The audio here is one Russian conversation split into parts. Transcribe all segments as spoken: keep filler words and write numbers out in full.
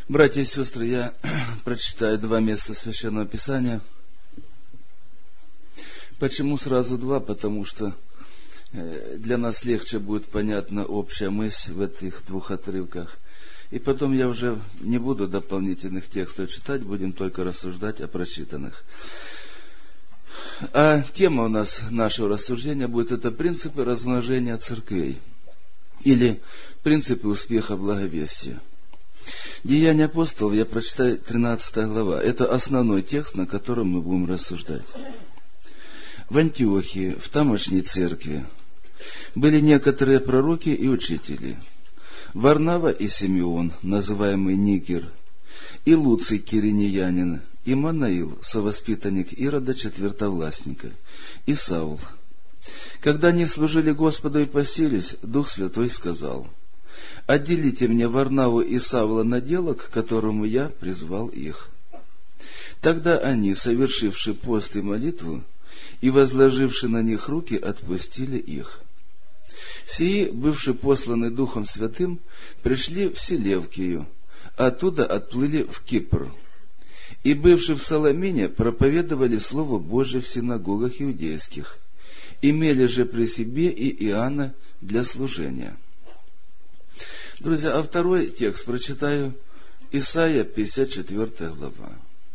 Братья и сестры, я прочитаю два места Священного Писания. Почему сразу два? Потому что для нас легче будет понятна общая мысль в этих двух отрывках. И потом я уже не буду дополнительных текстов читать, будем только рассуждать о прочитанных. А тема у нас, нашего рассуждения будет это принципы размножения церквей. Или принципы успеха благовестия. Деяния апостолов, я прочитаю тринадцатая глава. Это основной текст, на котором мы будем рассуждать. В Антиохии, в тамошней церкви, были некоторые пророки и учители. Варнава и Симеон, называемый Нигер, и Луций Киринеянин, и Манаил, совоспитанник Ирода Четвертовластника, и Саул. Когда они служили Господу и постились, Дух Святой сказал: «Отделите мне Варнаву и Савла на дело, к которому я призвал их». Тогда они, совершивши пост и молитву, и возложивши на них руки, отпустили их. Сии, бывши посланы Духом Святым, пришли в Селевкию, оттуда отплыли в Кипр. И, бывши в Соломине, проповедовали Слово Божие в синагогах иудейских, имели же при себе и Иоанна для служения. Друзья, а второй текст прочитаю. Исайя, пятьдесят четвёртая глава.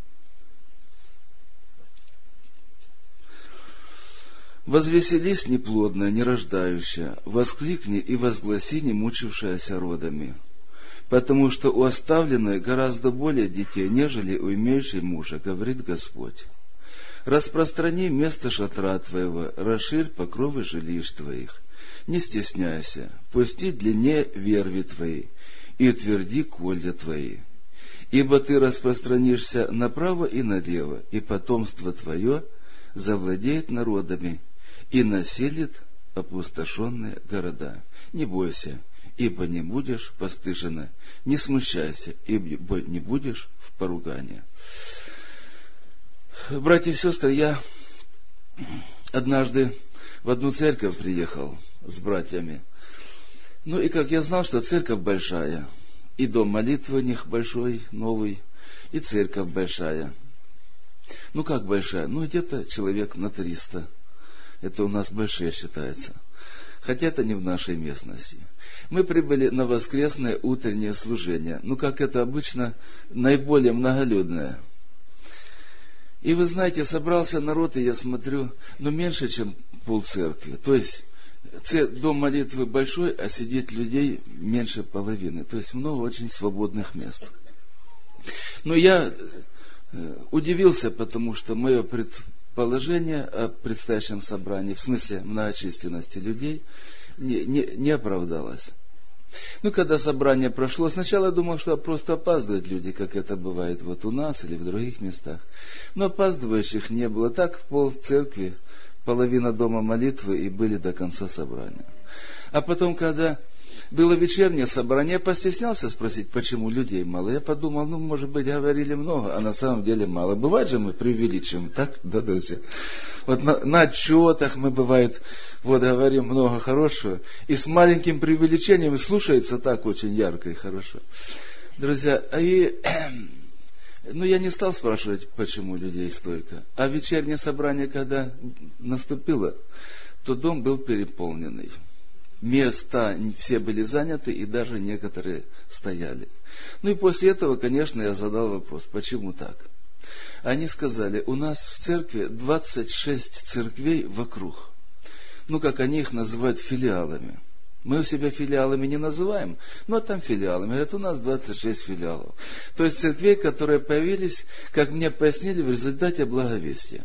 «Возвеселись, неплодная, нерождающая, воскликни и возгласи, не мучившаяся родами, потому что у оставленной гораздо более детей, нежели у имеющей мужа, говорит Господь. Распространи место шатра твоего, расширь покровы жилищ твоих, не стесняйся, пусти длиннее верви твои, и утверди колья твои. Ибо ты распространишься направо и налево, и потомство твое завладеет народами, и населит опустошенные города. Не бойся, ибо не будешь постыжена, не смущайся, ибо не будешь в поругании». Братья и сестры, я однажды в одну церковь приехал с братьями. Ну и как я знал, что церковь большая, и дом молитвы у них большой, новый, и церковь большая. Ну как большая? Ну где-то человек на триста. Это у нас большие считается. Хотя это не в нашей местности. Мы прибыли на воскресное утреннее служение. Ну как это обычно, наиболее многолюдное. И вы знаете, собрался народ, и я смотрю, ну меньше, чем полцеркви. То есть дом молитвы большой, а сидит людей меньше половины. То есть много очень свободных мест. Но я удивился, потому что мое предположение о предстоящем собрании, в смысле многочисленности людей, не, не, не оправдалось. Ну, когда собрание прошло, сначала я думал, что просто опаздывают люди, как это бывает вот у нас или в других местах. Но опаздывающих не было. Так пол церкви, половина дома молитвы и были до конца собрания. А потом, когда было вечернее собрание, я постеснялся спросить, почему людей мало. Я подумал, ну, может быть, говорили много, а на самом деле мало. Бывает же мы преувеличиваем, так, да, друзья? Вот на, на отчетах мы, бывает, вот говорим много хорошего, и с маленьким преувеличением слушается так очень ярко и хорошо. Друзья, а и, ну, я не стал спрашивать, почему людей столько. А вечернее собрание, когда наступило, то дом был переполненный. Места все были заняты, и даже некоторые стояли. Ну и после этого, конечно, я задал вопрос, почему так? Они сказали, у нас в церкви двадцать шесть церквей вокруг. Ну, как они их называют, филиалами. Мы у себя филиалами не называем, но там филиалами. Говорят, у нас двадцать шесть филиалов. То есть церквей, которые появились, как мне пояснили, в результате благовестия.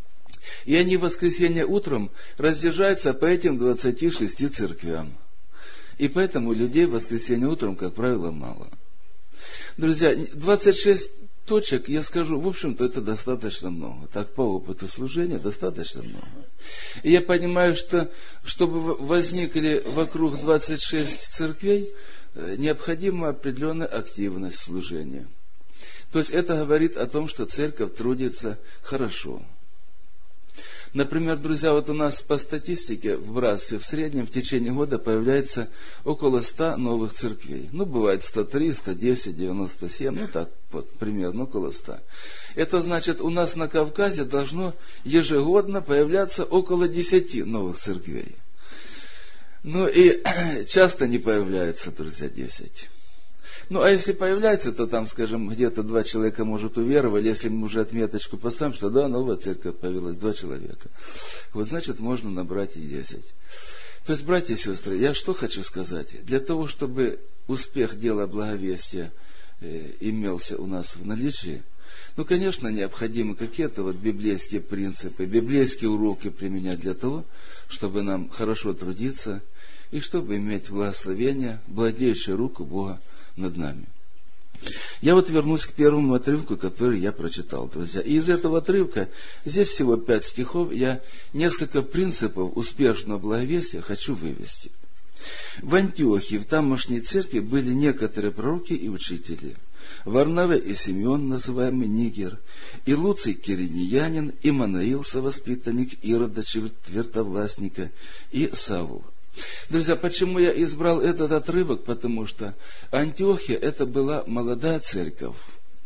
И они в воскресенье утром разъезжаются по этим двадцати шести церквям. И поэтому людей в воскресенье утром, как правило, мало. Друзья, двадцать шесть точек, я скажу, в общем-то, это достаточно много. Так, по опыту служения, достаточно много. И я понимаю, что, чтобы возникли вокруг двадцать шесть церквей, необходима определенная активность в служении. То есть, это говорит о том, что церковь трудится хорошо. Например, друзья, вот у нас по статистике в братстве в среднем в течение года появляется около ста новых церквей. Ну, бывает сто три, сто десять, девяносто семь, ну так вот, примерно около ста. Это значит, у нас на Кавказе должно ежегодно появляться около десяти новых церквей. Ну и часто не появляется, друзья, десять. Ну, а если появляется, то там, скажем, где-то два человека, может, уверовали, если мы уже отметочку поставим, что да, новая церковь появилась, два человека. Вот, значит, можно набрать и десять. То есть, братья и сестры, я что хочу сказать? Для того, чтобы успех дела благовестия э, имелся у нас в наличии, ну, конечно, необходимы какие-то вот библейские принципы, библейские уроки применять для того, чтобы нам хорошо трудиться и чтобы иметь благословение, владеющее руку Бога над нами. Я вот вернусь к первому отрывку, который я прочитал, друзья. И из этого отрывка, здесь всего пять стихов, я несколько принципов успешного благовестия хочу вывести. В Антиохии, в тамошней церкви, были некоторые пророки и учители. Варнаве и Симеон, называемый Нигер, и Луций Кириньянин, и Манаил, совоспитанник Ирода Твертовластника, и Савл. Друзья, почему я избрал этот отрывок? Потому что Антиохия это была молодая церковь.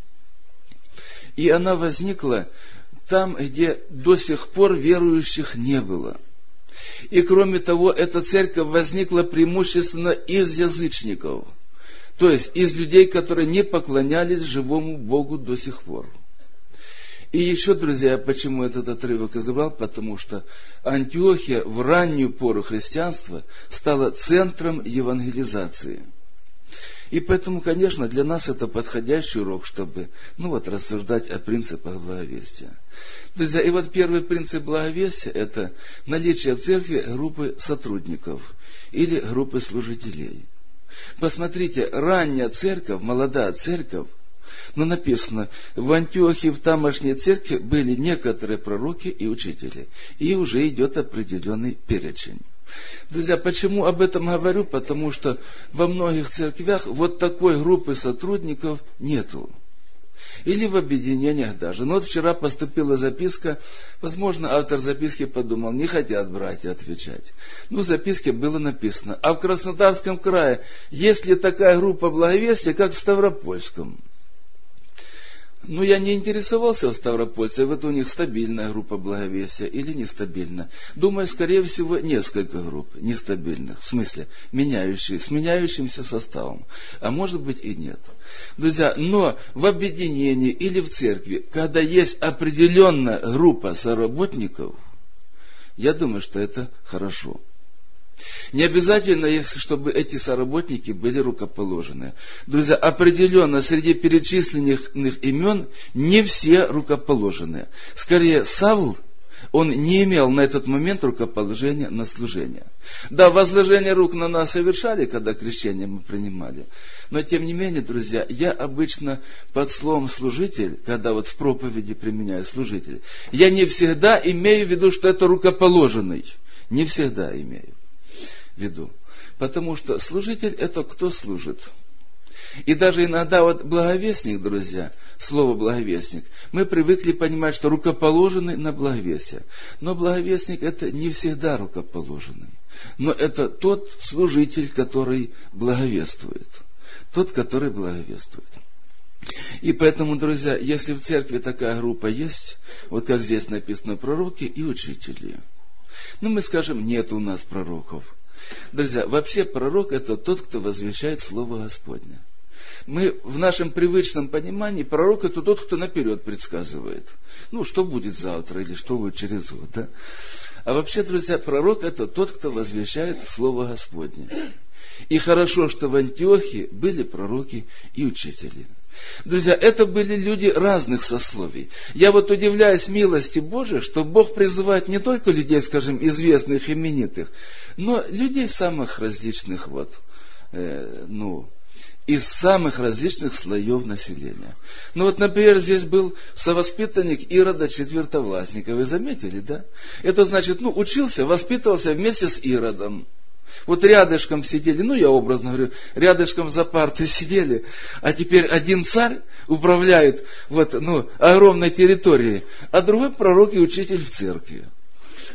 И она возникла там, где до сих пор верующих не было. И кроме того, эта церковь возникла преимущественно из язычников. То есть из людей, которые не поклонялись живому Богу до сих пор. И еще, друзья, почему этот отрывок избрал? Потому что Антиохия в раннюю пору христианства стала центром евангелизации. И поэтому, конечно, для нас это подходящий урок, чтобы, ну вот, рассуждать о принципах благовестия. Друзья, и вот первый принцип благовестия – это наличие в церкви группы сотрудников или группы служителей. Посмотрите, ранняя церковь, молодая церковь, но написано, в Антиохии, в тамошней церкви были некоторые пророки и учители. И уже идет определенный перечень. Друзья, почему об этом говорю? Потому что во многих церквях вот такой группы сотрудников нету. Или в объединениях даже. Но вот вчера поступила записка, возможно, автор записки подумал, не хотят братья отвечать. Ну, в записке было написано, а в Краснодарском крае есть ли такая группа благовестия, как в Ставропольском? Ну, я не интересовался в Ставропольце, вот у них стабильная группа благовестия или нестабильная. Думаю, скорее всего, несколько групп нестабильных, в смысле, меняющие, с меняющимся составом. А может быть и нет. Друзья, но в объединении или в церкви, когда есть определенная группа соработников, я думаю, что это хорошо. Не обязательно, если, чтобы эти соработники были рукоположены. Друзья, определенно среди перечисленных имен не все рукоположенные. Скорее, Савл, он не имел на этот момент рукоположения на служение. Да, возложение рук на нас совершали, когда крещение мы принимали. Но, тем не менее, друзья, я обычно под словом «служитель», когда вот в проповеди применяю «служитель», я не всегда имею в виду, что это рукоположенный. Не всегда имею в виду. Потому что служитель – это кто служит. И даже иногда вот благовестник, друзья, слово благовестник, мы привыкли понимать, что рукоположенный на благовестие. Но благовестник – это не всегда рукоположенный. Но это тот служитель, который благовествует. Тот, который благовествует. И поэтому, друзья, если в церкви такая группа есть, вот как здесь написано, пророки и учители. Ну, мы скажем, нет у нас пророков. Друзья, вообще пророк – это тот, кто возвещает Слово Господне. Мы в нашем привычном понимании, пророк – это тот, кто наперед предсказывает. Ну, что будет завтра или что будет через год, да? А вообще, друзья, пророк – это тот, кто возвещает Слово Господне. И хорошо, что в Антиохии были пророки и учители. Друзья, это были люди разных сословий. Я вот удивляюсь милости Божией, что Бог призывает не только людей, скажем, известных, именитых, но людей самых различных, вот, э, ну, из самых различных слоев населения. Ну вот, например, здесь был совоспитанник Ирода Четвертовластника. Вы заметили, да? Это значит, ну, учился, воспитывался вместе с Иродом. Вот рядышком сидели, ну я образно говорю, рядышком за партой сидели, а теперь один царь управляет вот, ну, огромной территорией, а другой пророк и учитель в церкви.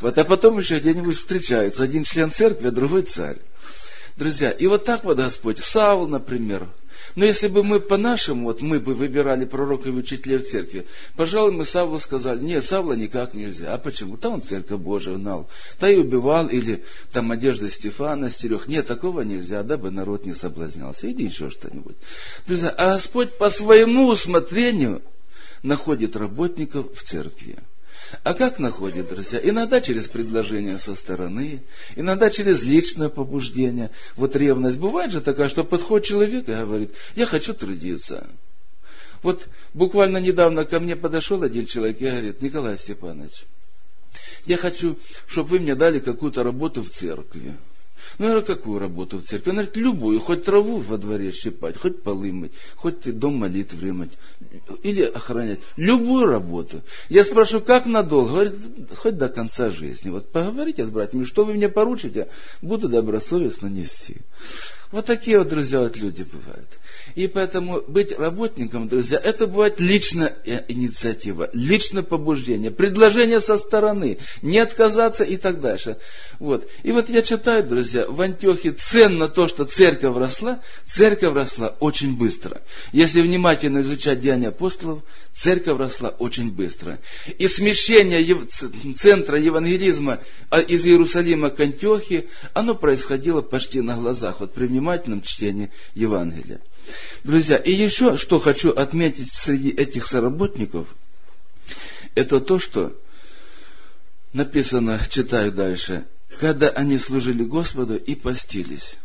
Вот, а потом еще где-нибудь встречается один член церкви, а другой царь. Друзья, и вот так вот Господь, Савл, например. Но если бы мы по-нашему, вот мы бы выбирали пророков и учителей в церкви, пожалуй, мы Савлу сказали, нет, Савла никак нельзя. А почему? Там он церковь Божию гнал, та и убивал, или там одежды Стефана стерег. Нет, такого нельзя, дабы народ не соблазнялся. Или еще что-нибудь. Друзья, а Господь по своему усмотрению находит работников в церкви. А как находит, друзья? Иногда через предложение со стороны, иногда через личное побуждение. Вот ревность бывает же такая, что подходит человек и говорит, я хочу трудиться. Вот буквально недавно ко мне подошел один человек и говорит, Николай Степанович, я хочу, чтобы вы мне дали какую-то работу в церкви. Ну, я говорю, какую работу в церкви? Он говорит, любую, хоть траву во дворе щипать, хоть полы мыть, хоть дом молитвы мыть, или охранять. Любую работу. Я спрашиваю, как надолго? Говорит, хоть до конца жизни. Вот поговорите с братьями, что вы мне поручите, буду добросовестно нести. Вот такие вот, друзья, вот люди бывают. И поэтому быть работником, друзья, это бывает личная инициатива, личное побуждение, предложение со стороны, не отказаться и так дальше. Вот. И вот я читаю, друзья, в Антиохии ценно то, что церковь росла, церковь росла очень быстро. Если внимательно изучать Деяния апостолов, церковь росла очень быстро. И смещение центра евангелизма из Иерусалима к Антиохии, оно происходило почти на глазах, вот при внимательном чтении Евангелия. Друзья, и еще что хочу отметить среди этих соработников, это то, что написано, читаю дальше, когда они служили Господу и постились.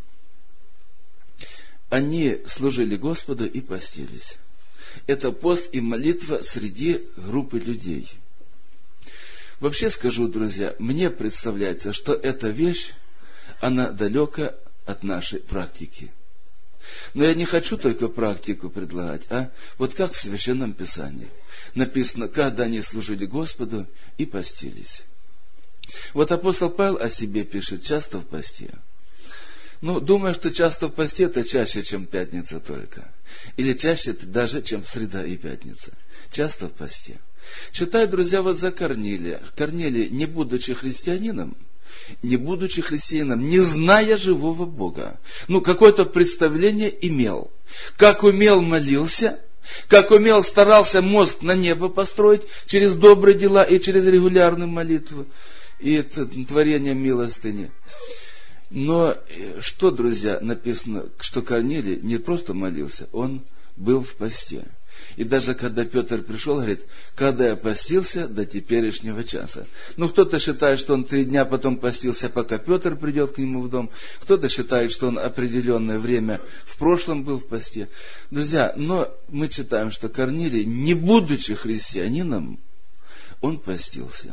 Они служили Господу и постились. Это пост и молитва среди группы людей. Вообще скажу, друзья, мне представляется, что эта вещь, она далека от нашей практики. Но я не хочу только практику предлагать, а вот как в Священном Писании написано, когда они служили Господу и постились. Вот апостол Павел о себе пишет часто в посте. Ну, думаю, что часто в посте это чаще, чем пятница только. Или чаще даже, чем среда и пятница. Часто в посте. Читаю, друзья, вот за Корнилия. Корнилий, не будучи христианином, не будучи христианином, не зная живого Бога, ну, какое-то представление имел. Как умел, молился, как умел, старался мост на небо построить через добрые дела и через регулярную молитву и это творение милостыни. Но что, друзья, написано, что Корнилий не просто молился, он был в посте. И даже когда Петр пришел, говорит, когда я постился до теперешнего часа. Ну, кто-то считает, что он три дня потом постился, пока Петр придет к нему в дом. Кто-то считает, что он определенное время в прошлом был в посте. Друзья, но мы читаем, что Корнилий, не будучи христианином, он постился.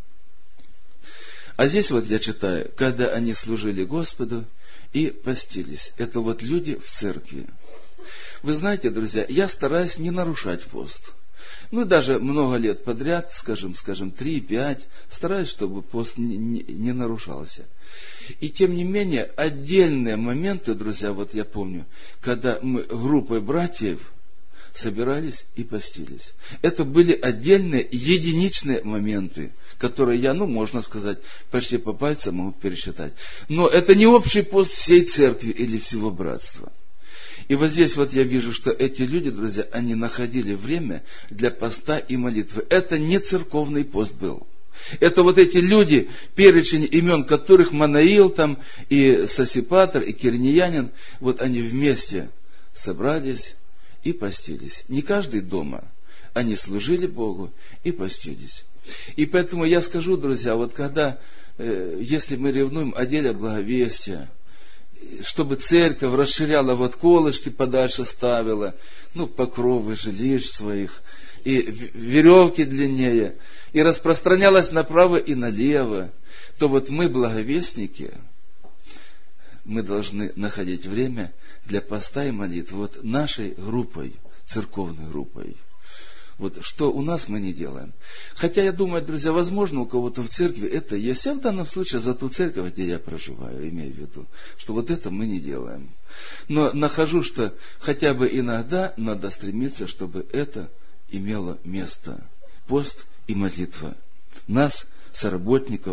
А здесь вот я читаю, когда они служили Господу и постились. Это вот люди в церкви. Вы знаете, друзья, я стараюсь не нарушать пост. Ну, даже много лет подряд, скажем, скажем, три-пять, стараюсь, чтобы пост не, не, не нарушался. И тем не менее, отдельные моменты, друзья, вот я помню, когда мы группой братьев собирались и постились. Это были отдельные, единичные моменты, которые я, ну, можно сказать, почти по пальцам могу пересчитать. Но это не общий пост всей церкви или всего братства. И вот здесь вот я вижу, что эти люди, друзья, они находили время для поста и молитвы. Это не церковный пост был. Это вот эти люди, перечень имен которых Манаил там, и Сосипатр, и Кириньянин, вот они вместе собрались и постились. Не каждый дома. Они служили Богу и постились. И поэтому я скажу, друзья, вот когда, э, если мы ревнуем о деле благовестия, чтобы церковь расширяла, вот колышки подальше ставила, ну, покровы жилищ своих, и веревки длиннее, и распространялась направо и налево, то вот мы, благовестники, мы должны находить время для поста и молитвы, вот нашей группой, церковной группой. Вот что у нас мы не делаем. Хотя я думаю, друзья, возможно, у кого-то в церкви это есть. Я в данном случае за ту церковь, где я проживаю, имею в виду, что вот это мы не делаем. Но нахожу, что хотя бы иногда надо стремиться, чтобы это имело место. Пост и молитва. Нас, соработников,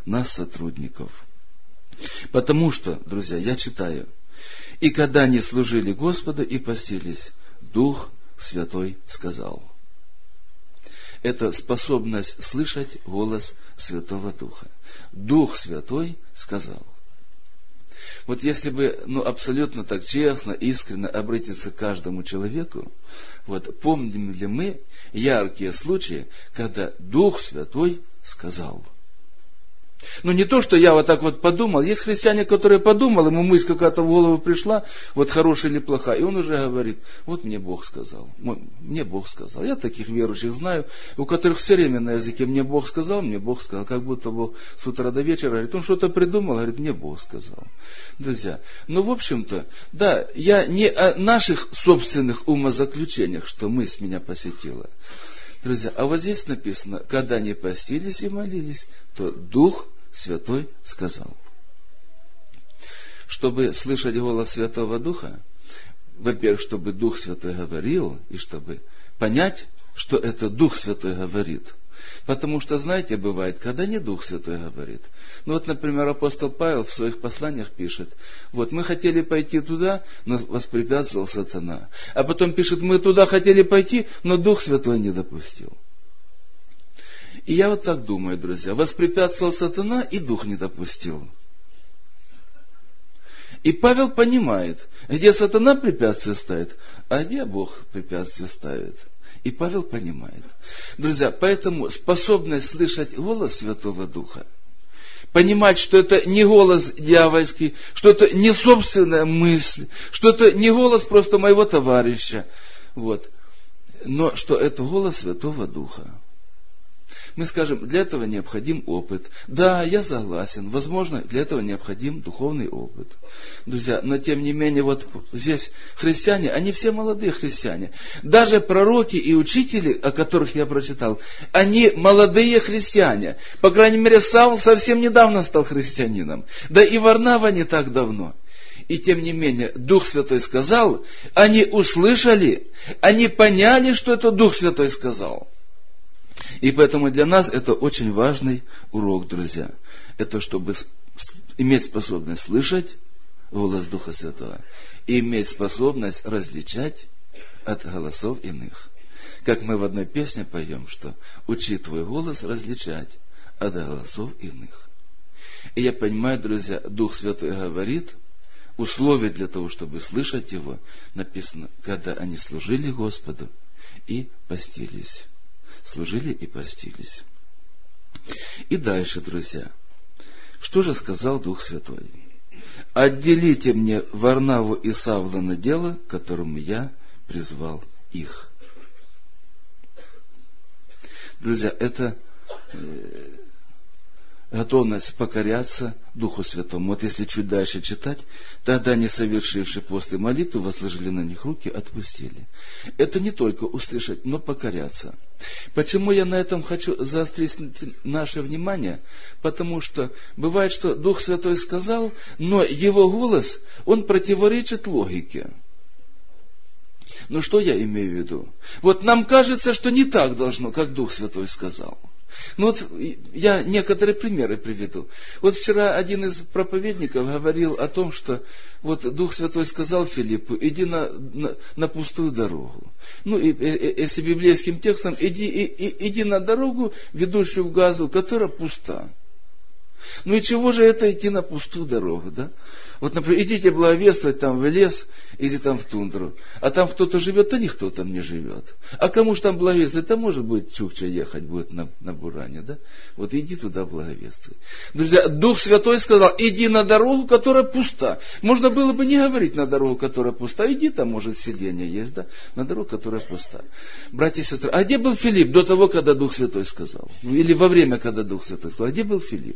нас, сотрудников. Потому что, друзья, я читаю, и когда они служили Господу и постились, Дух Святой сказал. Это способность слышать голос Святого Духа. Дух Святой сказал. Вот если бы, ну, абсолютно так честно, искренне обратиться к каждому человеку, вот помним ли мы яркие случаи, когда Дух Святой сказал. Ну, не то, что я вот так вот подумал. Есть христиане, которые подумал, ему мысль какая-то в голову пришла, вот хорошая или плохая, и он уже говорит, вот мне Бог сказал, мне Бог сказал. Я таких верующих знаю, у которых все время на языке мне Бог сказал, мне Бог сказал, как будто Бог с утра до вечера говорит, он что-то придумал, говорит, мне Бог сказал. Друзья, ну, в общем-то, да, я не о наших собственных умозаключениях, что мысль меня посетила. Друзья, а вот здесь написано, когда они постились и молились, то Дух Святой сказал. Чтобы слышать голос Святого Духа, во-первых, чтобы Дух Святой говорил, и чтобы понять, что это Дух Святой говорит. Потому что, знаете, бывает, когда не Дух Святой говорит. Ну вот, например, апостол Павел в своих посланиях пишет, вот мы хотели пойти туда, но воспрепятствовал сатана. А потом пишет, мы туда хотели пойти, но Дух Святой не допустил. И я вот так думаю, друзья, воспрепятствовал сатана и Дух не допустил. И Павел понимает, где сатана препятствие ставит, а где Бог препятствие ставит. И Павел понимает. Друзья, поэтому способность слышать голос Святого Духа, понимать, что это не голос дьявольский, что это не собственная мысль, что это не голос просто моего товарища, вот, но что это голос Святого Духа. Мы скажем, для этого необходим опыт. Да, я согласен, возможно, для этого необходим духовный опыт. Друзья, но тем не менее, вот здесь христиане, они все молодые христиане. Даже пророки и учители, о которых я прочитал, они молодые христиане. По крайней мере, Савл совсем недавно стал христианином. Да и Варнава не так давно. И тем не менее, Дух Святой сказал, они услышали, они поняли, что это Дух Святой сказал. И поэтому для нас это очень важный урок, друзья. Это чтобы иметь способность слышать голос Духа Святого и иметь способность различать от голосов иных. Как мы в одной песне поем, что «Учи твой голос различать от голосов иных». И я понимаю, друзья, Дух Святой говорит, условия для того, чтобы слышать Его, написано, когда они служили Господу и постились. Служили и постились. И дальше, друзья, что же сказал Дух Святой? Отделите мне Варнаву и Савла на дело, которому я призвал их. Друзья, это э, готовность покоряться Духу Святому. Вот если чуть дальше читать, тогда не совершившие пост и молитву возложили на них руки, отпустили. Это не только услышать, но покоряться. Почему я на этом хочу заострить наше внимание? Потому что бывает, что Дух Святой сказал, но Его голос, он противоречит логике. Ну что я имею в виду? Вот нам кажется, что не так должно, как Дух Святой сказал. Ну вот я некоторые примеры приведу. Вот вчера один из проповедников говорил о том, что вот Дух Святой сказал Филиппу, иди на, на, на пустую дорогу. Ну, и, и, если библейским текстом, иди, и, и, иди на дорогу, ведущую в Газу, которая пуста. Ну и чего же это идти на пустую дорогу, да? Вот, например, идите благовествовать там в лес или там в тундру, а там кто-то живет, а никто там не живет. А кому же там благовествовать? Там может быть Чукча ехать будет на, на Буране, да? Вот иди туда благовествуй. Друзья, Дух Святой сказал, иди на дорогу, которая пуста. Можно было бы не говорить на дорогу, которая пуста. Иди, там может селение есть, да? На дорогу, которая пуста. Братья и сестры, а где был Филипп до того, когда Дух Святой сказал? Или во время, когда Дух Святой сказал? А где был Филипп?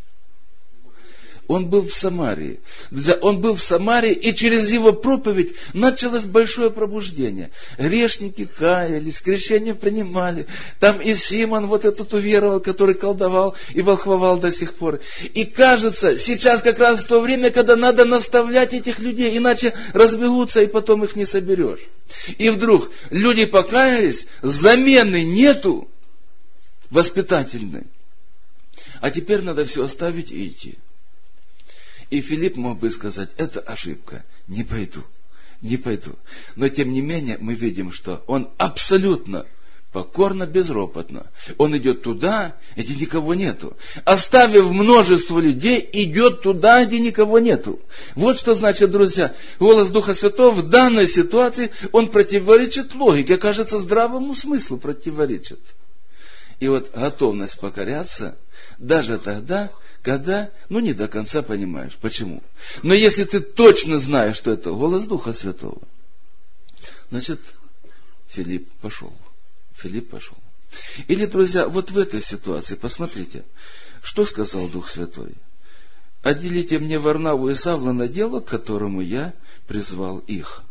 Он был в Самарии. Он был в Самарии, и через его проповедь началось большое пробуждение. Грешники каялись, крещение принимали. Там и Симон вот этот уверовал, который колдовал и волхвовал до сих пор. И кажется, сейчас как раз то время, когда надо наставлять этих людей, иначе разбегутся, и потом их не соберешь. И вдруг люди покаялись, замены нету воспитательной. а теперь надо все оставить и идти. И Филипп мог бы сказать, это ошибка, не пойду, не пойду. Но тем не менее мы видим, что он абсолютно покорно, безропотно. Он идет туда, где никого нету. Оставив множество людей, идет туда, где никого нету. Вот что значит, друзья, голос Духа Святого в данной ситуации, он противоречит логике, кажется, здравому смыслу противоречит. И вот готовность покоряться даже тогда, когда, ну, не до конца понимаешь, почему. Но если ты точно знаешь, что это голос Духа Святого, значит, Филипп пошел. Филипп пошел. Или, друзья, вот в этой ситуации, посмотрите, что сказал Дух Святой. Отделите мне Варнаву и Савла на дело, к которому я призвал их.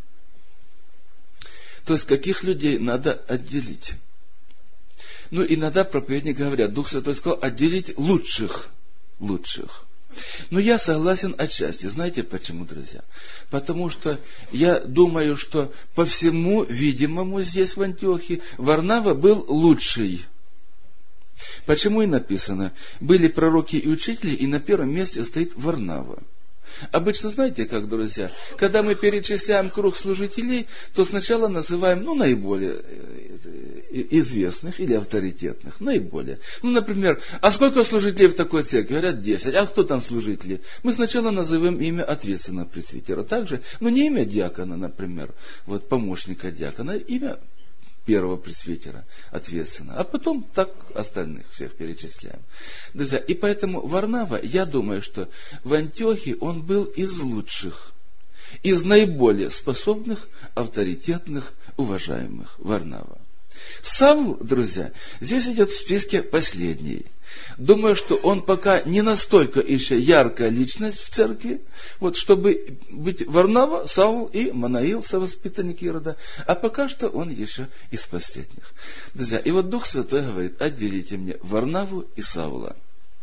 То есть, каких людей надо отделить? Ну, иногда проповедники говорят, Дух Святой сказал, отделить лучших, лучших. Но я согласен отчасти. Знаете почему, друзья? Потому что я думаю, что по всему видимому здесь в Антиохии Варнава был лучший. Почему и написано, были пророки и учители, и на первом месте стоит Варнава. Обычно, знаете как, друзья, когда мы перечисляем круг служителей, то сначала называем, ну, наиболее известных или авторитетных, наиболее. Ну, например, а сколько служителей в такой церкви? Говорят, десять. А кто там служители? Мы сначала назовем имя ответственного пресвитера. Также, ну, не имя диакона, например, вот помощника диакона, имя первого пресвитера ответственно, а потом так остальных всех перечисляем. Друзья, и поэтому Варнава, я думаю, что в Антиохии он был из лучших, из наиболее способных, авторитетных, уважаемых. Варнава. Савл, друзья, здесь идет в списке последний. Думаю, что он пока не настолько еще яркая личность в церкви, вот, чтобы быть Варнава, Савл и Манаил, совоспитанник Ирода, а пока что он еще из последних. Друзья, и вот Дух Святой говорит, отделите мне Варнаву и Савла.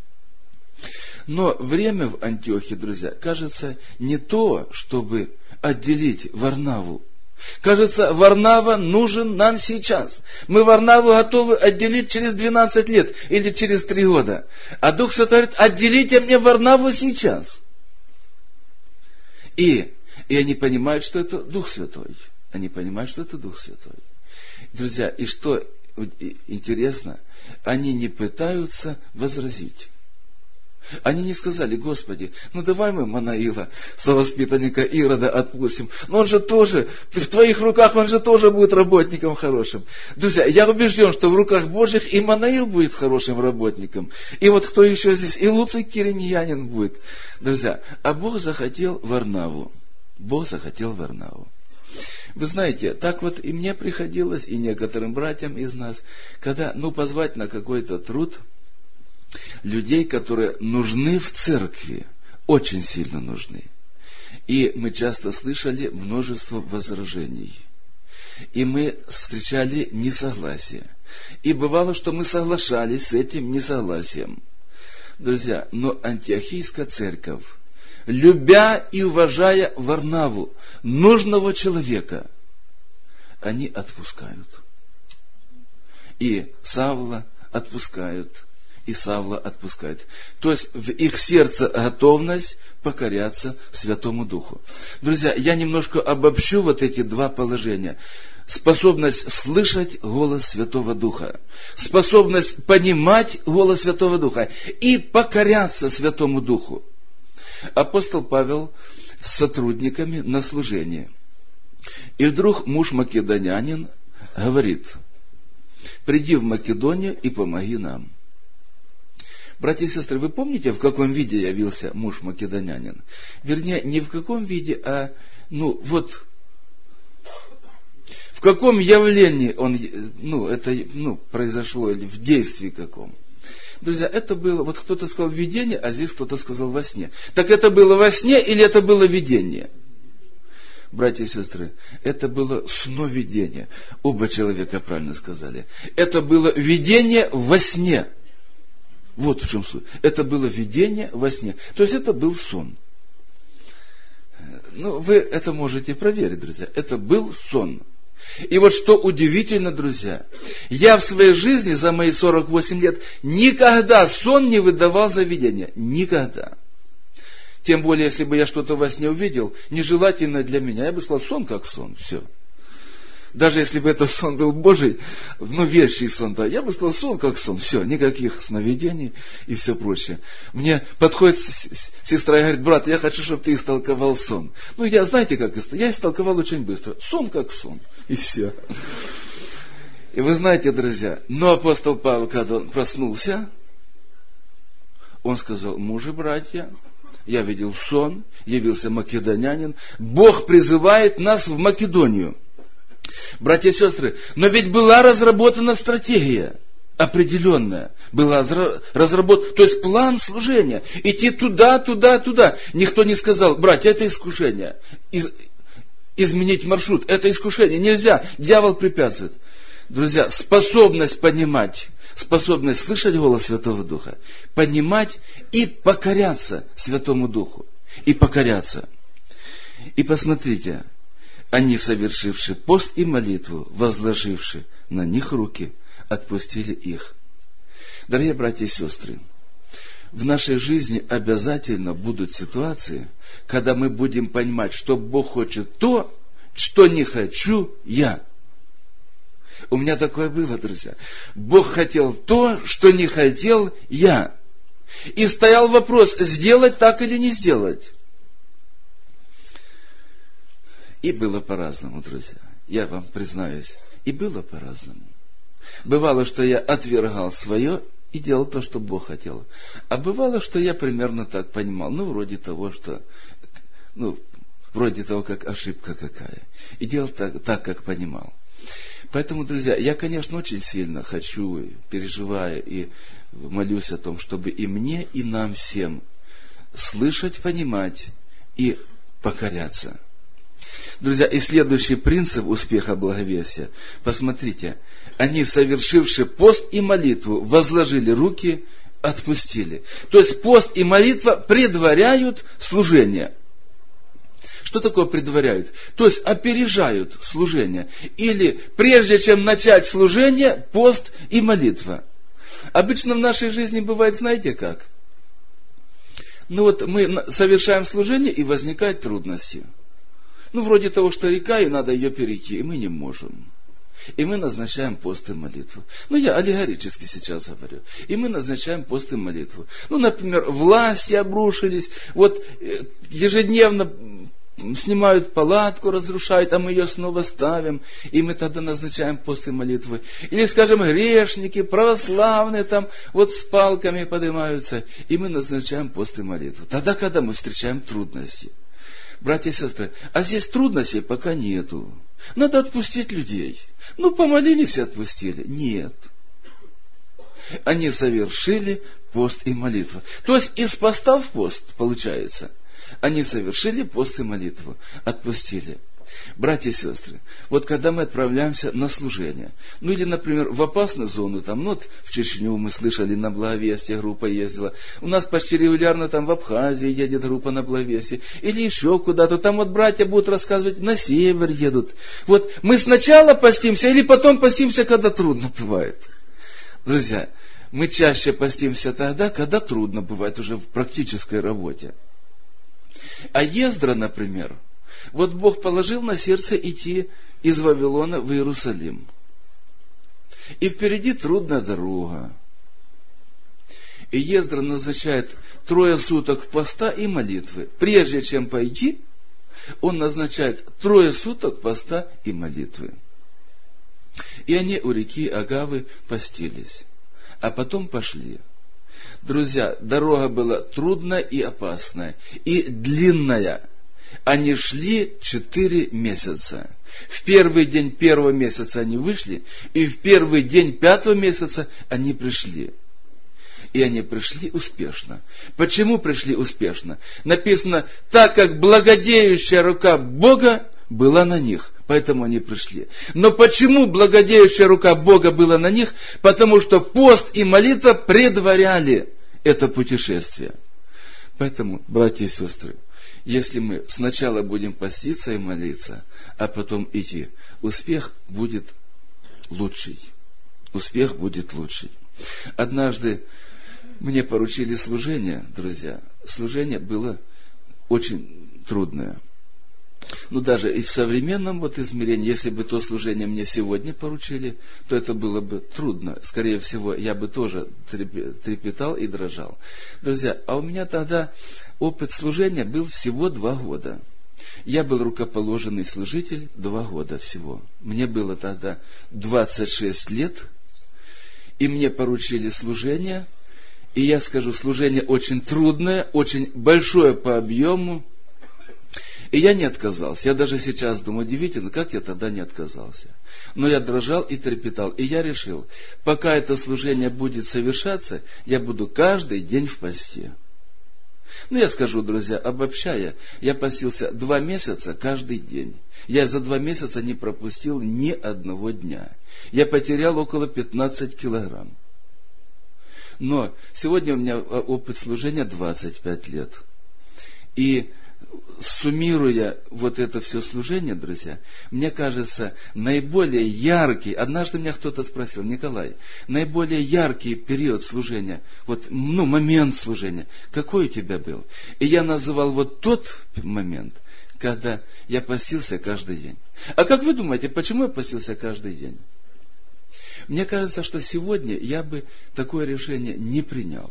Но время в Антиохии, друзья, кажется, не то, чтобы отделить Варнаву. Кажется, Варнава нужен нам сейчас. Мы Варнаву готовы отделить через двенадцать лет или через три года. А Дух Святой говорит, отделите мне Варнаву сейчас. И, и они понимают, что это Дух Святой. Они понимают, что это Дух Святой. Друзья, и что интересно, они не пытаются возразить. Они не сказали, Господи, ну давай мы Манаила, совоспитанника Ирода, отпустим. Но он же тоже, в твоих руках он же тоже будет работником хорошим. Друзья, я убежден, что в руках Божьих и Манаил будет хорошим работником. И вот кто еще здесь? И Луций Кириньянин будет. Друзья, а Бог захотел Варнаву. Бог захотел Варнаву. Вы знаете, так вот и мне приходилось, и некоторым братьям из нас, когда, ну, позвать на какой-то труд людей, которые нужны в церкви, очень сильно нужны. И мы часто слышали множество возражений. И мы встречали несогласие. И бывало, что мы соглашались с этим несогласием. Друзья, но Антиохийская церковь, любя и уважая Варнаву, нужного человека, они отпускают. И Савла отпускают, и Савла отпускают. То есть в их сердце готовность покоряться Святому Духу. Друзья, я немножко обобщу вот эти два положения. Способность слышать голос Святого Духа, способность понимать голос Святого Духа и покоряться Святому Духу. Апостол Павел с сотрудниками на служении. И вдруг муж македонянин говорит: приди в Македонию и помоги нам. Братья и сестры, вы помните, в каком виде явился муж македонянин? Вернее, не в каком виде, а, ну, вот, в каком явлении он, ну, это, ну, произошло, или в действии каком. Друзья, это было, вот кто-то сказал видение, а здесь кто-то сказал во сне. Так это было во сне или это было видение? Братья и сестры, это было сновидение. Оба человека правильно сказали. Это было видение во сне. Вот в чем суть. Это было видение во сне. То есть это был сон. Ну, вы это можете проверить, друзья. Это был сон. И вот что удивительно, друзья, я в своей жизни за мои сорок восемь лет никогда сон не выдавал за видение. Никогда. Тем более, если бы я что-то во сне увидел, нежелательно для меня, я бы сказал, сон как сон, все. Даже если бы это сон был Божий, ну, вещий сон, да, я бы сказал, сон как сон, все, никаких сновидений и все прочее. Мне подходит сестра и говорит, брат, я хочу, чтобы ты истолковал сон. Ну, я, знаете, как я истолковал очень быстро. Сон как сон, и все. И вы знаете, друзья, но апостол Павел, когда он проснулся, он сказал, мужи, братья, я видел сон, явился македонянин, Бог призывает нас в Македонию. Братья и сестры, но ведь была разработана стратегия определенная, была разработана, то есть план служения, идти туда, туда, туда. Никто не сказал, братья, это искушение, Из, изменить маршрут, это искушение, нельзя, дьявол препятствует. Друзья, способность понимать, способность слышать голос Святого Духа, понимать и покоряться Святому Духу, и покоряться. И посмотрите, они, совершивши пост и молитву, возложивши на них руки, отпустили их. Дорогие братья и сестры, в нашей жизни обязательно будут ситуации, когда мы будем понимать, что Бог хочет то, что не хочу я. У меня такое было, друзья. Бог хотел то, что не хотел я. И стоял вопрос, сделать так или не сделать. И было по-разному, друзья. Я вам признаюсь, и было по-разному. Бывало, что я отвергал свое и делал то, что Бог хотел. А бывало, что я примерно так понимал, ну, вроде того, что, ну, вроде того, как ошибка какая. И делал так, так как понимал. Поэтому, друзья, я, конечно, очень сильно хочу, переживаю и молюсь о том, чтобы и мне, и нам всем слышать, понимать и покоряться. Друзья, и следующий принцип успеха благовестия. Посмотрите, они, совершивши пост и молитву, возложили руки, отпустили. То есть пост и молитва предваряют служение. Что такое предваряют? То есть опережают служение. Или прежде чем начать служение, пост и молитва. Обычно в нашей жизни бывает, знаете как? Ну вот мы совершаем служение, и возникают трудности. Ну, вроде того, что река, и надо ее перейти, и мы не можем. И мы назначаем пост и молитву. Ну, я аллегорически сейчас говорю. И мы назначаем пост и молитву. Ну, например, власти обрушились, вот ежедневно снимают палатку, разрушают, а мы ее снова ставим, и мы тогда назначаем пост и молитвы. Или, скажем, грешники, православные там, вот с палками поднимаются, и мы назначаем пост и молитву. Тогда, когда мы встречаем трудности. Братья и сестры, а здесь трудностей пока нету. Надо отпустить людей. Ну, помолились и отпустили. Нет. Они совершили пост и молитву. То есть, из поста в пост, получается. Они совершили пост и молитву. Отпустили. Братья и сестры, вот когда мы отправляемся на служение, ну или, например, в опасную зону, там, ну вот в Чечню мы слышали, на благовестие группа ездила, у нас почти регулярно там в Абхазии едет группа на благовестие, или еще куда-то, там вот братья будут рассказывать, на север едут. Вот мы сначала постимся, или потом постимся, когда трудно бывает. Друзья, мы чаще постимся тогда, когда трудно бывает уже в практической работе. А Ездра, например, вот Бог положил на сердце идти из Вавилона в Иерусалим. И впереди трудная дорога. И Ездра назначает трое суток поста и молитвы. Прежде чем пойти, он назначает трое суток поста и молитвы. И они у реки Агавы постились. А потом пошли. Друзья, дорога была трудная и опасная, и длинная. Они шли четыре месяца. В первый день первого месяца они вышли, и в первый день пятого месяца они пришли. И они пришли успешно. Почему пришли успешно? Написано, так как благодеющая рука Бога была на них, поэтому они пришли. Но почему благодеющая рука Бога была на них? Потому что пост и молитва предваряли это путешествие. Поэтому, братья и сестры, Если мы сначала будем поститься и молиться, а потом идти, успех будет лучший. Успех будет лучший. Однажды мне поручили служение, друзья. Служение было очень трудное. Ну, даже и в современном вот измерении, если бы то служение мне сегодня поручили, то это было бы трудно. Скорее всего, я бы тоже трепетал и дрожал. Друзья, а у меня тогда опыт служения был всего два года. Я был рукоположенный служитель два года всего. Мне было тогда двадцать шесть лет, и мне поручили служение. И я скажу, служение очень трудное, очень большое по объему. И я не отказался. Я даже сейчас думаю, удивительно, как я тогда не отказался. Но я дрожал и трепетал. И я решил, пока это служение будет совершаться, я буду каждый день в посте. Ну, я скажу, друзья, обобщая, я постился два месяца каждый день. Я за два месяца не пропустил ни одного дня. Я потерял около пятнадцать килограмм. Но сегодня у меня опыт служения двадцать пять лет. И суммируя вот это все служение, друзья, мне кажется, наиболее яркий, однажды меня кто-то спросил, Николай, наиболее яркий период служения, вот, ну, момент служения, какой у тебя был? И я называл вот тот момент, когда я постился каждый день. А как вы думаете, почему я постился каждый день? Мне кажется, что сегодня я бы такое решение не принял.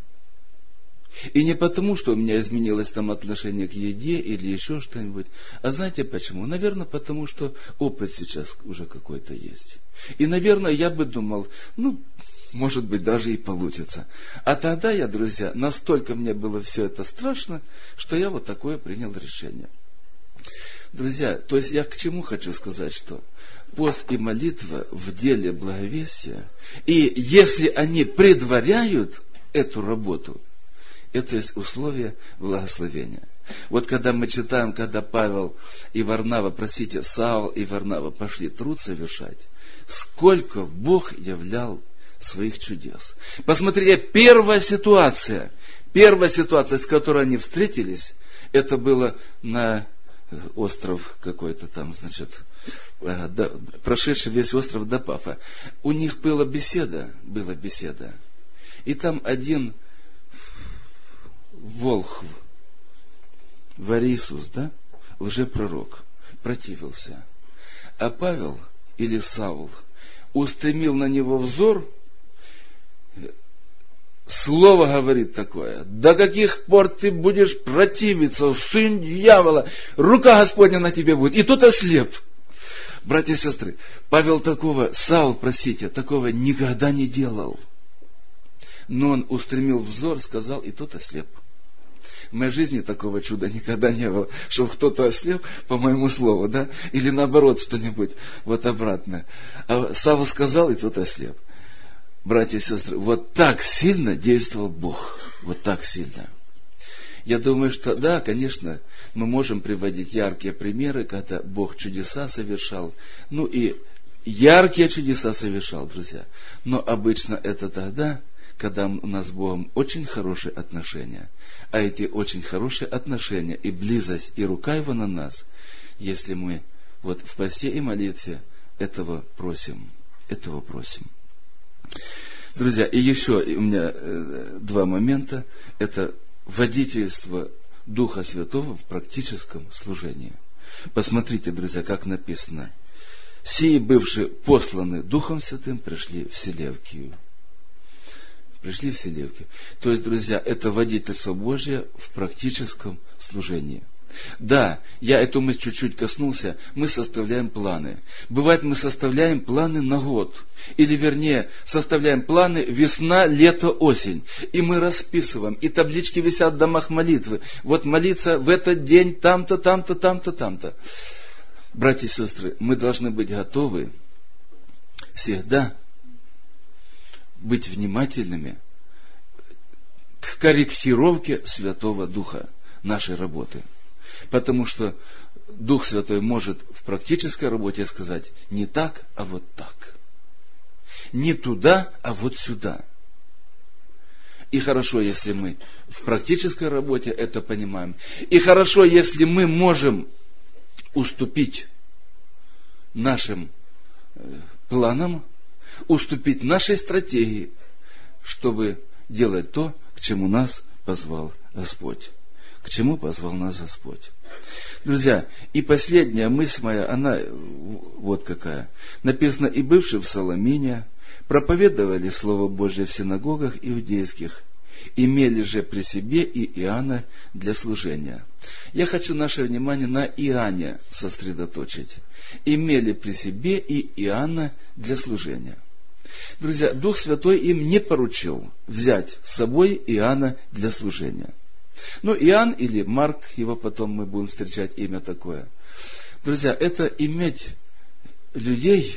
И не потому, что у меня изменилось там отношение к еде или еще что-нибудь. А знаете почему? Наверное, потому что опыт сейчас уже какой-то есть. И, наверное, я бы думал, ну, может быть, даже и получится. А тогда я, друзья, настолько мне было все это страшно, что я вот такое принял решение. Друзья, то есть я к чему хочу сказать, что пост и молитва в деле благовестия, и если они предваряют эту работу, это есть условие благословения. Вот когда мы читаем, когда Павел и Варнава, простите, Саул и Варнава пошли труд совершать, сколько Бог являл своих чудес. Посмотрите, первая ситуация, первая ситуация, с которой они встретились, это было на остров какой-то там, значит, прошедший весь остров до Пафа. У них была беседа, была беседа. И там один Волхв, Варисус, да, лжепророк, противился. А Павел или Саул устремил на него взор, слово говорит такое: до каких пор ты будешь противиться, сын дьявола, рука Господня на тебе будет. И тут ослеп. Братья и сестры, Павел такого, Саул, простите, такого никогда не делал. Но он устремил взор, сказал, и тот ослеп. В моей жизни такого чуда никогда не было, чтобы кто-то ослеп по моему слову, да, или наоборот что-нибудь вот обратное. А Савва сказал, и тот ослеп. Братья и сестры, вот так сильно действовал Бог, вот так сильно. Я думаю, что да, конечно, мы можем приводить яркие примеры, когда Бог чудеса совершал, ну и яркие чудеса совершал, друзья. Но обычно это тогда, когда у нас с Богом очень хорошие отношения. А эти очень хорошие отношения и близость, и рука Его на нас, если мы вот в посте и молитве этого просим, этого просим. Друзья, и еще у меня э, два момента. Это водительство Духа Святого в практическом служении. Посмотрите, друзья, как написано. Сии, бывшие посланы Духом Святым, пришли в Селевкию. Пришли в Селевкию. То есть, друзья, это водительство Божье в практическом служении. Да, я эту мысль чуть-чуть коснулся, мы составляем планы. Бывает, мы составляем планы на год. Или, вернее, составляем планы весна, лето, осень. И мы расписываем, и таблички висят в домах молитвы. Вот молиться в этот день там-то, там-то, там-то, там-то. Братья и сестры, мы должны быть готовы всегда быть внимательными к корректировке Святого Духа нашей работы. Потому что Дух Святой может в практической работе сказать не так, а вот так. Не туда, а вот сюда. И хорошо, если мы в практической работе это понимаем. И хорошо, если мы можем уступить нашим планам, уступить нашей стратегии, чтобы делать то, к чему нас позвал Господь. К чему позвал нас Господь. Друзья, и последняя мысль моя, она вот какая. Написано: и бывшие в Соломине проповедовали Слово Божие в синагогах иудейских, имели же при себе и Иоанна для служения. Я хочу наше внимание на Иоанне сосредоточить. Имели при себе и Иоанна для служения. Друзья, Дух Святой им не поручил взять с собой Иоанна для служения. Ну, Иоанн или Марк, его потом мы будем встречать имя такое. Друзья, это иметь людей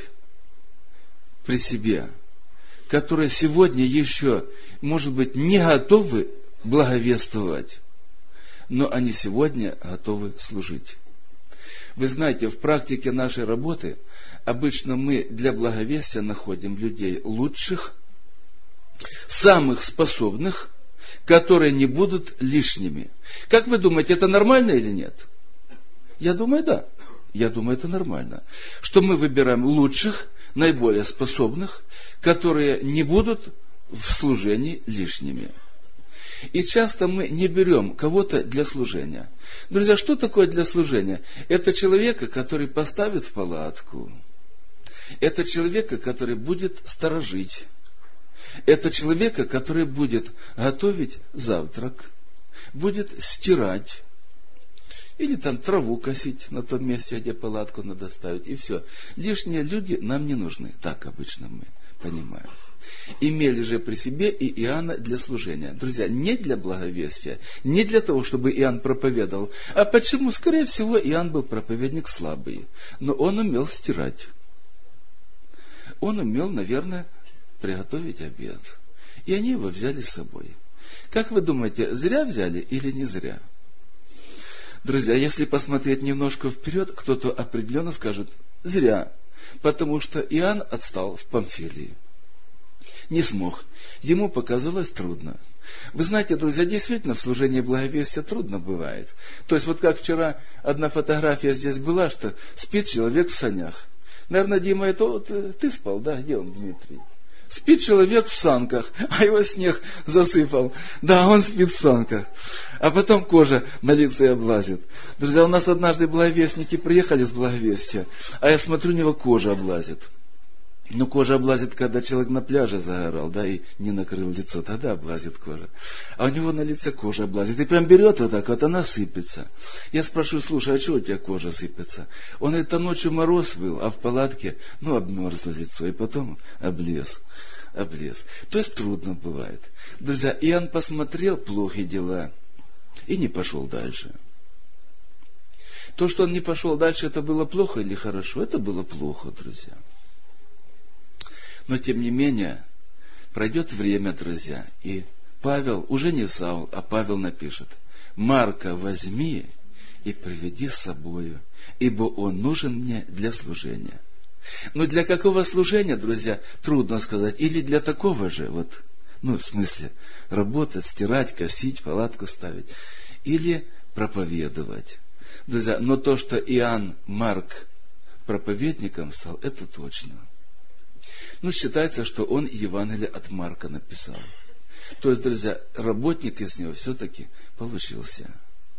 при себе, которые сегодня еще, может быть, не готовы благовествовать, но они сегодня готовы служить. Вы знаете, в практике нашей работы обычно мы для благовестия находим людей лучших, самых способных, которые не будут лишними. Как вы думаете, это нормально или нет? Я думаю, да. Я думаю, это нормально. Что мы выбираем лучших, наиболее способных, которые не будут в служении лишними. И часто мы не берем кого-то для служения. Друзья, что такое для служения? Это человека, который поставит в палатку. Это человека, который будет сторожить. Это человека, который будет готовить завтрак, будет стирать, или там траву косить на том месте, где палатку надо ставить, и все. Лишние люди нам не нужны, так обычно мы понимаем. Имели же при себе и Иоанна для служения. Друзья, не для благовестия, не для того, чтобы Иоанн проповедовал. А почему? Скорее всего, Иоанн был проповедник слабый, но он умел стирать. Он умел, наверное, приготовить обед. И они его взяли с собой. Как вы думаете, зря взяли или не зря? Друзья, если посмотреть немножко вперед, кто-то определенно скажет: зря. Потому что Иоанн отстал в Памфилии. Не смог. Ему показалось трудно. Вы знаете, друзья, действительно в служении благовестия трудно бывает. То есть, вот как вчера одна фотография здесь была, что спит человек в санях. Наверное, Дима, это вот ты спал, да? Где он, Дмитрий? Спит человек в санках, а его снег засыпал. Да, он спит в санках. А потом кожа на лице облазит. Друзья, у нас однажды благовестники приехали с благовестия, а я смотрю, у него кожа облазит. Ну, кожа облазит, когда человек на пляже загорал, да, и не накрыл лицо, тогда облазит кожа. А у него на лице кожа облазит. И прям берет вот так вот, она сыпется. Я спрашиваю: слушай, а что у тебя кожа сыпется? Он говорит: а ночью мороз был, а в палатке, ну, обмерзло лицо, и потом облез. Облез. То есть трудно бывает. Друзья, Иоанн посмотрел плохие дела и не пошел дальше. То, что он не пошел дальше, это было плохо или хорошо? Это было плохо, друзья. Но, тем не менее, пройдет время, друзья, и Павел, уже не Саул, а Павел напишет: Марка возьми и приведи с собою, ибо он нужен мне для служения. Но для какого служения, друзья, трудно сказать. Или для такого же, вот, ну, в смысле, работать, стирать, косить, палатку ставить. Или проповедовать. Друзья, но то, что Иоанн Марк проповедником стал, это точно. Ну, считается, что он Евангелие от Марка написал. То есть, друзья, работник из него все-таки получился.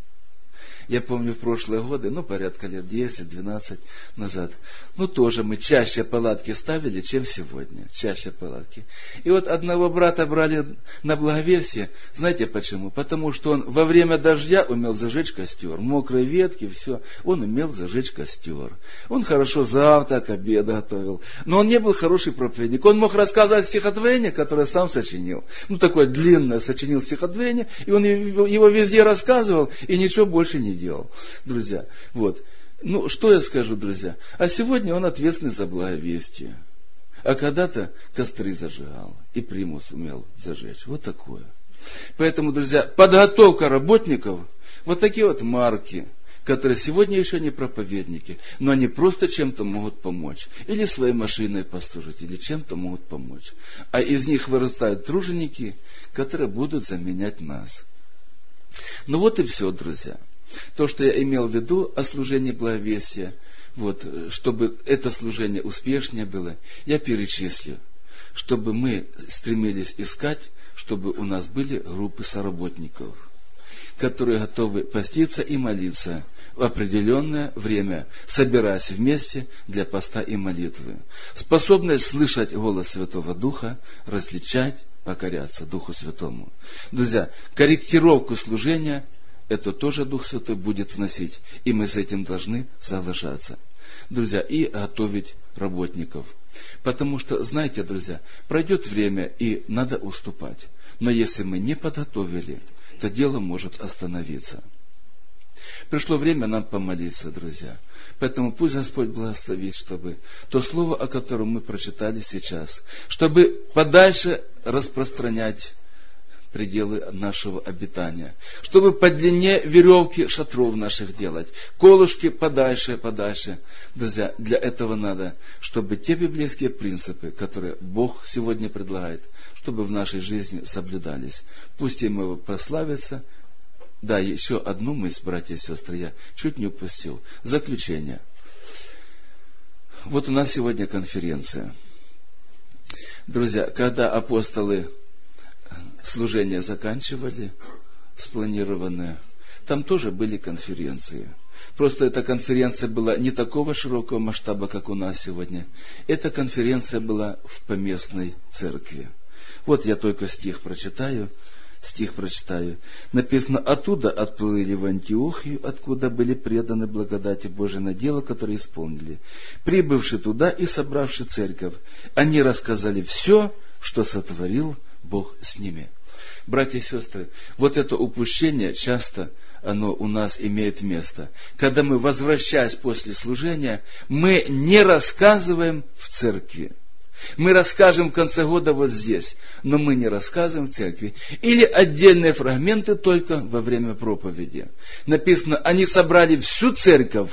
Я помню в прошлые годы, ну, порядка лет десять-двенадцать назад, ну, тоже мы чаще палатки ставили, чем сегодня. Чаще палатки. И вот одного брата брали на благовестие. Знаете почему? Потому что он во время дождя умел зажечь костер. Мокрые ветки, все. Он умел зажечь костер. Он хорошо завтрак, обед готовил. Но он не был хороший проповедник. Он мог рассказывать стихотворение, которое сам сочинил. Ну, такое длинное сочинил стихотворение, и он его везде рассказывал, и ничего больше не делал. делал, друзья. Вот. Ну, что я скажу, друзья? А сегодня он ответственный за благовестие. А когда-то костры зажигал и примус умел зажечь. Вот такое. Поэтому, друзья, подготовка работников, вот такие вот марки, которые сегодня еще не проповедники, но они просто чем-то могут помочь. Или своей машиной послужить, или чем-то могут помочь. А из них вырастают труженики, которые будут заменять нас. Ну вот и все, друзья. То, что я имел в виду о служении благовестия, вот, чтобы это служение успешнее было, я перечислю. Чтобы мы стремились искать, чтобы у нас были группы соработников, которые готовы поститься и молиться в определенное время, собираясь вместе для поста и молитвы, способные слышать голос Святого Духа, различать, покоряться Духу Святому. Друзья, корректировку служения это тоже Дух Святой будет вносить, и мы с этим должны соглашаться. Друзья, и готовить работников. Потому что, знаете, друзья, пройдет время, и надо уступать. Но если мы не подготовили, то дело может остановиться. Пришло время нам помолиться, друзья. Поэтому пусть Господь благословит, чтобы то слово, о котором мы прочитали сейчас, чтобы подальше распространять пределы нашего обитания, чтобы по длине веревки шатров наших делать, колышки подальше, подальше. Друзья, для этого надо, чтобы те библейские принципы, которые Бог сегодня предлагает, чтобы в нашей жизни соблюдались. Пусть им его прославится. Да, еще одну мысль, братья и сестры, я чуть не упустил. Заключение. Вот у нас сегодня конференция. Друзья, когда апостолы служение заканчивали, спланированное, там тоже были конференции. Просто эта конференция была не такого широкого масштаба, как у нас сегодня. Эта конференция была в поместной церкви. Вот я только стих прочитаю. Стих прочитаю. Написано: «Оттуда отплыли в Антиохию, откуда были преданы благодати Божией на дело, которое исполнили. Прибывши туда и собравши церковь, они рассказали все, что сотворил Бог с ними». Братья и сестры, вот это упущение часто оно у нас имеет место. Когда мы, возвращаясь после служения, мы не рассказываем в церкви. Мы расскажем в конце года вот здесь, но мы не рассказываем в церкви. Или отдельные фрагменты только во время проповеди. Написано, они собрали всю церковь.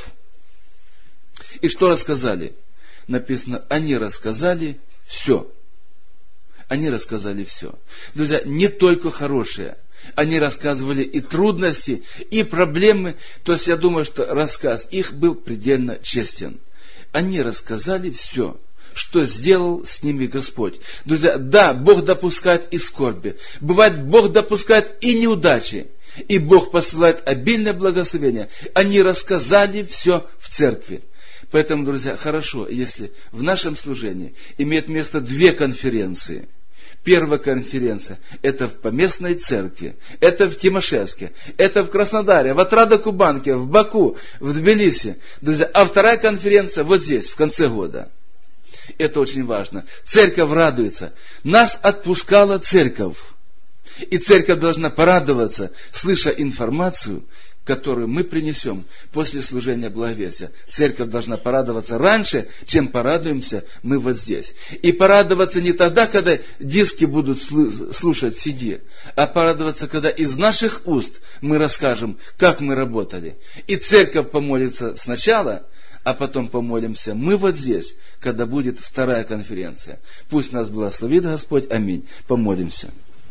И что рассказали? Написано, они рассказали все. Они рассказали все. Друзья, не только хорошее. Они рассказывали и трудности, и проблемы. То есть я думаю, что рассказ их был предельно честен. Они рассказали все, что сделал с ними Господь. Друзья, да, Бог допускает и скорби. Бывает, Бог допускает и неудачи. И Бог посылает обильное благословение. Они рассказали все в церкви. Поэтому, друзья, хорошо, если в нашем служении имеет место две конференции. Первая конференция – это в поместной церкви, это в Тимошевске, это в Краснодаре, в Отрадо-Кубанке, в Баку, в Тбилиси. Друзья, а вторая конференция вот здесь, в конце года. Это очень важно. Церковь радуется. Нас отпускала церковь. И церковь должна порадоваться, слыша информацию, которую мы принесем после служения благовестия. Церковь должна порадоваться раньше, чем порадуемся мы вот здесь. И порадоваться не тогда, когда диски будут слушать си ди, а порадоваться, когда из наших уст мы расскажем, как мы работали. И церковь помолится сначала, а потом помолимся мы вот здесь, когда будет вторая конференция. Пусть нас благословит Господь. Аминь. Помолимся.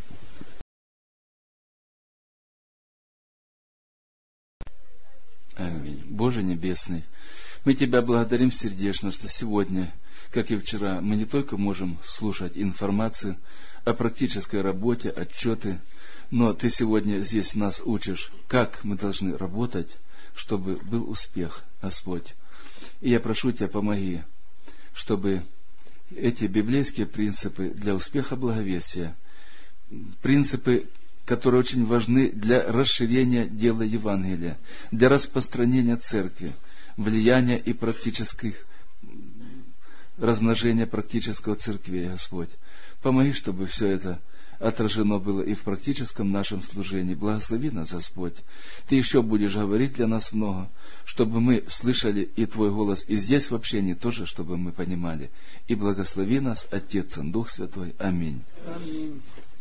Аминь. Боже Небесный, мы Тебя благодарим сердечно, что сегодня, как и вчера, мы не только можем слушать информацию о практической работе, отчеты, но Ты сегодня здесь нас учишь, как мы должны работать, чтобы был успех, Господь. И я прошу Тебя, помоги, чтобы эти библейские принципы для успеха благовестия, принципы, которые очень важны для расширения дела Евангелия, для распространения церкви, влияния и практических размножения практического церкви, Господь. Помоги, чтобы все это отражено было и в практическом нашем служении. Благослови нас, Господь. Ты еще будешь говорить для нас много, чтобы мы слышали и Твой голос, и здесь в общении тоже, чтобы мы понимали. И благослови нас, Отец и Дух Святой. Аминь. Аминь.